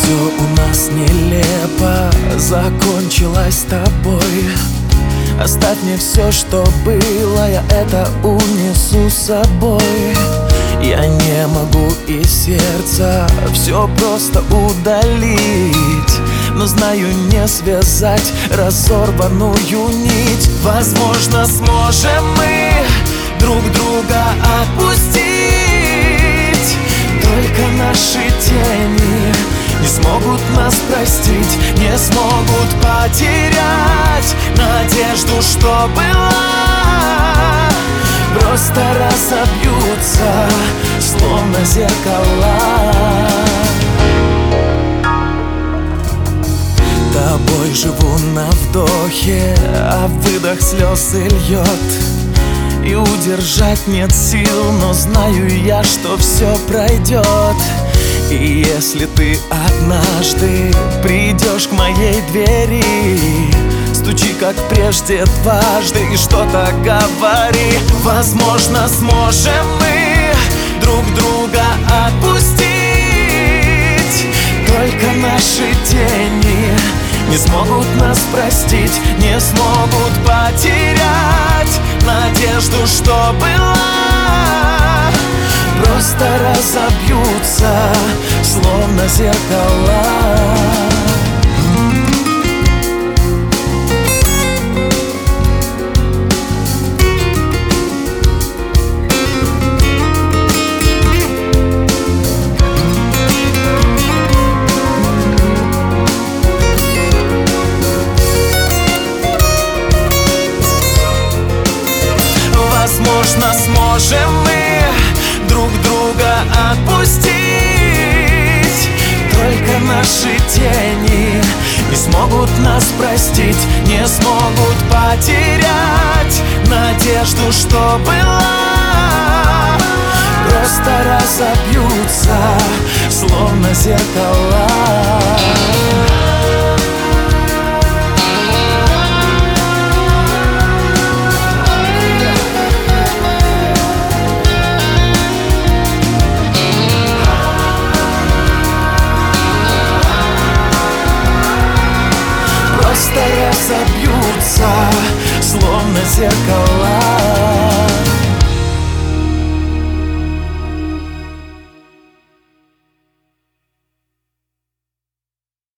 Все у нас нелепо закончилось с тобой. Оставь мне все, что было, я это унесу с собой. Я не могу из сердца все просто удалить, но знаю, не связать разорванную нить. Возможно, сможем мы друг друга отпустить, только наши тени не смогут нас простить, не смогут потерять надежду, что была. Просто разобьются, словно зеркала. Тобой живу на вдохе, а выдох слез и льет. И удержать нет сил, но знаю я, что все пройдет. И если ты однажды придешь к моей двери, стучи, как прежде, дважды и что-то говори. Возможно, сможем мы друг друга отпустить, только наши тени не смогут нас простить, не смогут потерять надежду, что была. Просто разобьются, словно зеркала. Возможно, сможем мы друг друга отпустить, только наши тени не смогут нас простить, не смогут потерять надежду, что была. Просто разобьются, словно зеркала. Просто разобьются, словно зеркала.